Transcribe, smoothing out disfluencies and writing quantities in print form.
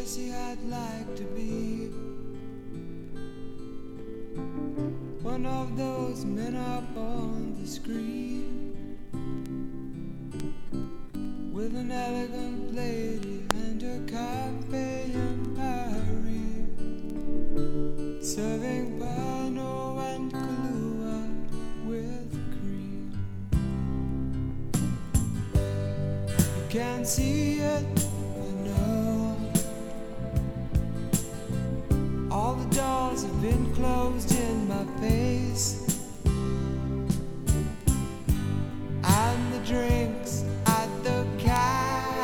see, I'd like to be one of those men up on the screen with an elegant lady and a cafe in Paris, serving Pano and Kahlua with cream. You can't see it,